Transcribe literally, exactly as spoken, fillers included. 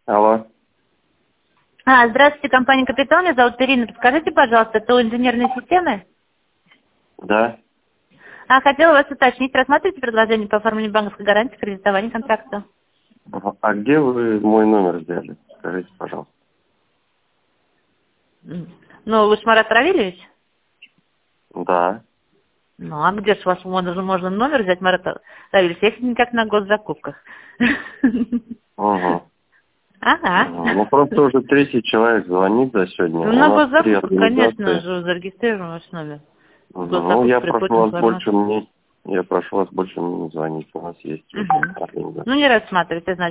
Алло. А, здравствуйте, компания «Капитал». Меня зовут Ирина. Подскажите, пожалуйста, это инженерные системы? Да. А, хотела вас уточнить. Рассматриваете предложение по оформлению банковской гарантии, кредитованию контракта? Ага. А где вы мой номер взяли? Скажите, пожалуйста. М. Ну, вы с Марат Равильевич? Да. Ну, а где же вас можно, можно номер взять, Марат Равильевич, если никак на госзакупках? Угу. Ага. Ну, просто уже третий человек звонит за сегодня. Ну, У на нас три госзакупках, конечно организации. же, зарегистрирован ваш номер. С Угу. Ну, госзакупок я приходит прошу вас больше информация. мне... Я прошу вас больше мне не звонить. У нас есть уже Угу. организация. Ну, не рассматривайте, значит.